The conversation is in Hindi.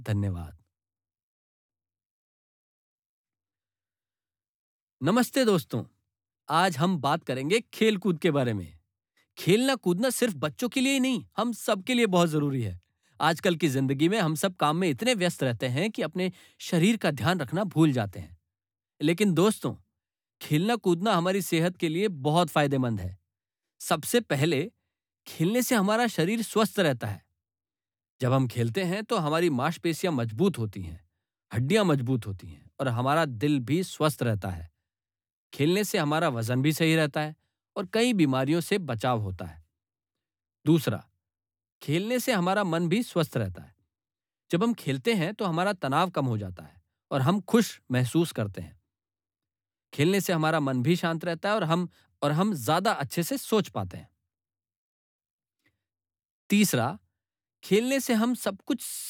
धन्यवाद। नमस्ते दोस्तों। आज हम बात करेंगे खेल कूद के बारे में। खेलना कूदना सिर्फ बच्चों के लिए ही नहीं, हम सबके लिए बहुत जरूरी है। आजकल की जिंदगी में हम सब काम में इतने व्यस्त रहते हैं कि अपने शरीर का ध्यान रखना भूल जाते हैं। लेकिन दोस्तों, खेलना कूदना हमारी सेहत के लिए बहुत फायदेमंद है। सबसे पहले, खेलने से हमारा शरीर स्वस्थ रहता है। जब हम खेलते हैं तो हमारी मांसपेशियां मजबूत होती हैं, हड्डियां मजबूत होती हैं और हमारा दिल भी स्वस्थ रहता है। खेलने से हमारा वजन भी सही रहता है और कई बीमारियों से बचाव होता है। दूसरा, खेलने से हमारा मन भी स्वस्थ रहता है। जब हम खेलते हैं तो हमारा तनाव कम हो जाता है और हम खुश महसूस करते हैं। खेलने से हमारा मन भी शांत रहता है और हम ज्यादा अच्छे से सोच पाते हैं। तीसरा, खेलने से हम सब कुछ